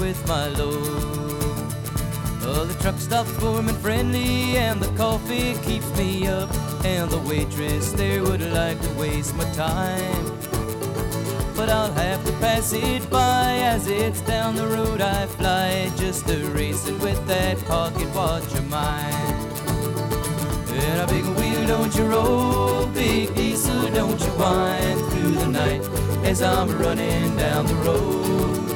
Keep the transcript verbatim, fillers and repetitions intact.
with my load. Oh, the truck stops warm and friendly, and the coffee keeps me up, and the waitress there would like to waste my time. But I'll have to pass it by as it's down the road I fly, just a racing with that pocket watch of mine. And a big wheel, don't you roll, big diesel, don't you whine through the night as I'm running down the road.